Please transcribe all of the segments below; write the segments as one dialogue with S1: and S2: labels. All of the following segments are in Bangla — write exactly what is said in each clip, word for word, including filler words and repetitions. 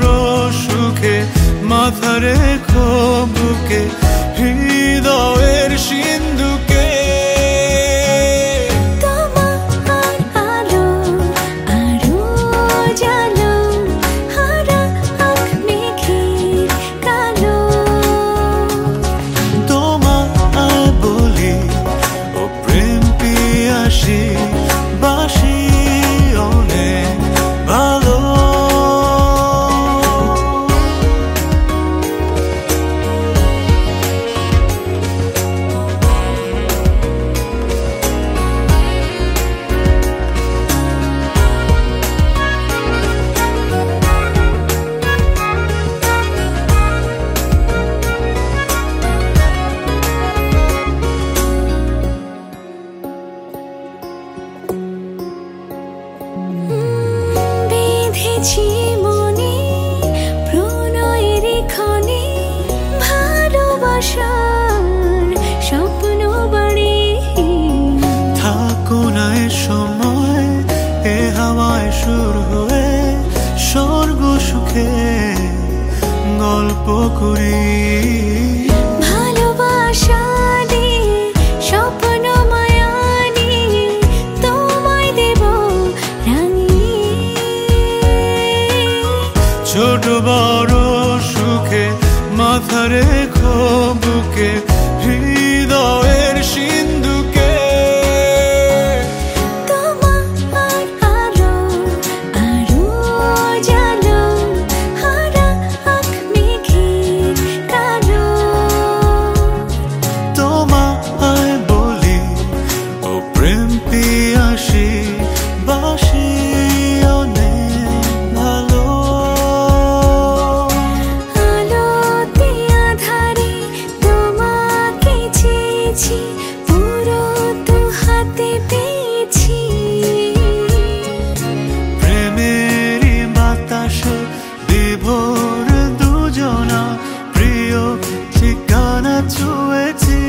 S1: বড় সুখে মাথা রেখো বুকে হৃদয়ের সিন্ধুকে। বাসি অনেক ভালো।
S2: মনে প্রণয়ের ক্ষণে ভালোবাসার স্বপ্ন বাড়ি
S1: থাকো না এ সময় এ হাওয়ায় সুর হয়ে স্বর্গ সুখে গল্প করি।
S2: ভালোবাসা দিয়ে স্বপ্ন মায়া নিয়ে তোমায় দেব
S1: ছোট বড় সুখে মাথা রেখো বুকে হৃদয়ের সিন্ধুকে।
S2: তোমার আলো আরো জালো হারা আখ মেঘের কালো।
S1: তোমায় বলি ও প্রেম পিয়াসী বাসি অনেক ভালো।
S2: পুরো তো হাতে পেয়েছি
S1: প্রেমেরই বাতাসে বিভোর দুজনা প্রিয় ঠিকানা ছুঁয়েছি।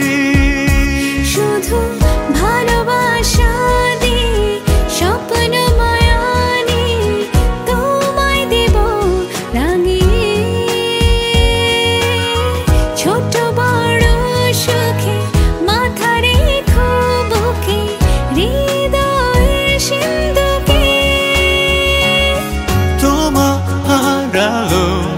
S2: শুধু ভালোবাসা দিয়ে স্বপ্ন মায়া নিয়ে তোমায় দেব রাঙিয়ে। ছোট বড় সুখে মাথা রেখো বুকে হৃদয়ের সিন্ধুকে।
S1: তোমার আলো